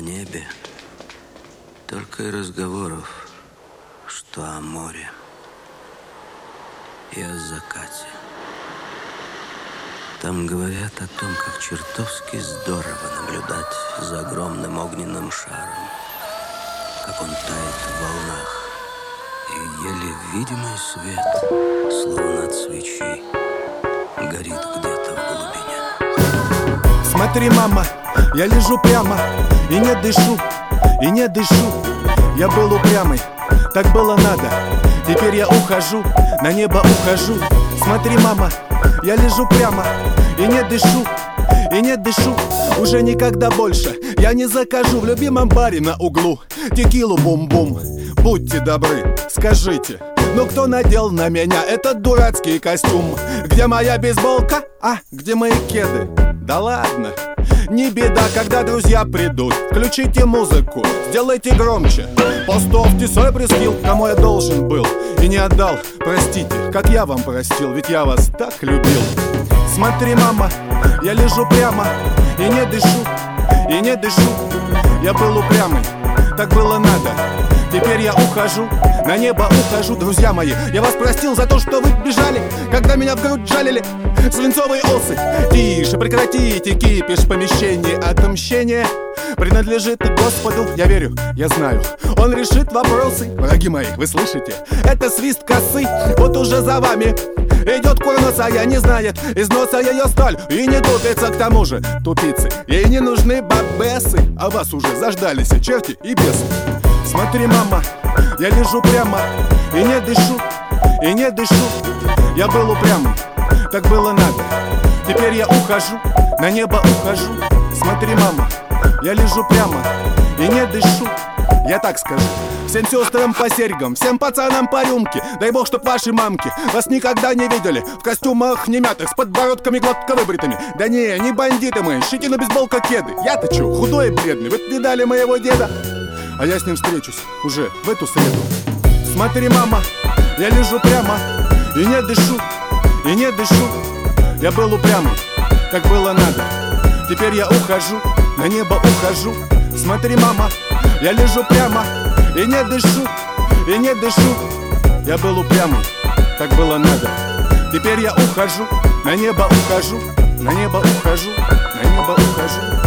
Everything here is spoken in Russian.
небе только и разговоров, что о море и о закате. Там говорят о том, как чертовски здорово наблюдать за огромным огненным шаром, как он тает в волнах, и еле видимый свет, словно от свечи, горит где-то в глубине. Смотри, мама, я лежу прямо и не дышу, и не дышу. Я был упрямый, так было надо. Теперь я ухожу, на небо ухожу. Смотри, мама, я лежу прямо и не дышу, и не дышу. Уже никогда больше я не закажу в любимом баре на углу текилу бум-бум. Будьте добры, скажите, ну кто надел на меня этот дурацкий костюм? Где моя бейсболка? А где мои кеды? Да ладно, не беда, когда друзья придут. Включите музыку, сделайте громче. Поставьте свой прескилл, кому я должен был и не отдал. Простите, как я вам простил, ведь я вас так любил. Смотри, мама, я лежу прямо и не дышу, и не дышу. Я был упрямый, так было надо. Теперь я ухожу, на небо ухожу. Друзья мои, я вас простил за то, что вы бежали, когда меня в грудь жалили свинцовые осы. Тише, прекратите кипиш в помещении. Отмщение принадлежит Господу. Я верю, я знаю, Он решит вопросы. Враги мои, вы слышите? Это свист косы, вот уже за вами идет курноса, я не знает из носа ее сталь и не тупится к тому же тупицы. Ей не нужны бабесы, а вас уже заждались черти и бесы. Смотри, мама, я лежу прямо и не дышу, и не дышу. Я был упрямый, так было надо. Теперь я ухожу, на небо ухожу. Смотри, мама, я лежу прямо и не дышу. Я так скажу всем сестрам по серьгам, всем пацанам по рюмке. Дай бог, чтоб ваши мамки вас никогда не видели в костюмах немятых, с подбородками гладко выбритыми. Да не бандиты мы, щетина, бейсболка, кеды. Я-то чё, худой и бледный, вы видали моего деда? А я с ним встречусь уже в эту среду. Смотри, мама, я лежу прямо и не дышу, и не дышу. Я был упрямый, так было надо. Теперь я ухожу, на небо ухожу. Смотри, мама, я лежу прямо и не дышу, и не дышу. Я был упрямый, так было надо. Теперь я ухожу, на небо ухожу, на небо ухожу, на небо ухожу.